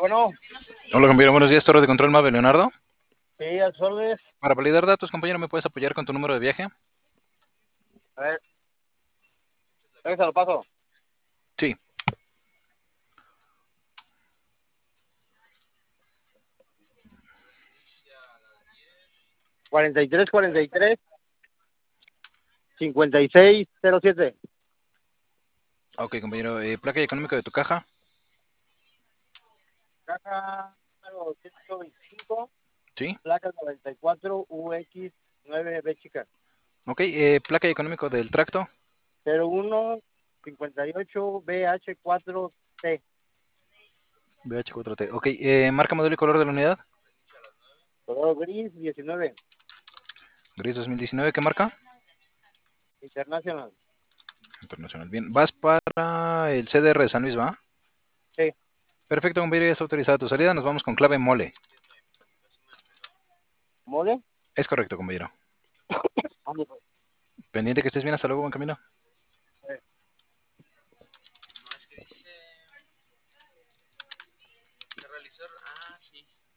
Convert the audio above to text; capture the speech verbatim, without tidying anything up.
Bueno, Hola compañero, buenos días, Torre de Control Mave, Leonardo. sí, a sus órdenes. Para validar datos, compañero, ¿me puedes apoyar con tu número de viaje? A ver, se lo paso. Sí. cuarenta y tres, cuarenta y tres, cincuenta y seis, cero siete. Ok, compañero, eh, placa y económico de tu caja. Caja número ciento veinticinco, Sí. placa noventa y cuatro, U X nueve B chica. Ok, eh, placa y económico del tracto. cero uno, cincuenta y ocho, B H cuatro T. B H cuatro T. Ok, eh, marca, modelo y color de la unidad. Color gris, diecinueve. Gris dos mil diecinueve, ¿qué marca? Internacional. Internacional. Bien, vas para el C D R de San Luis, ¿va? Sí. Perfecto, compañero, ya está autorizada tu salida. Nos vamos con clave mole. ¿Mole? Es correcto, compañero. Ande, pues. Pendiente que estés bien, hasta luego, buen camino. Eh, No, es que dice... De realizar... Ah, sí.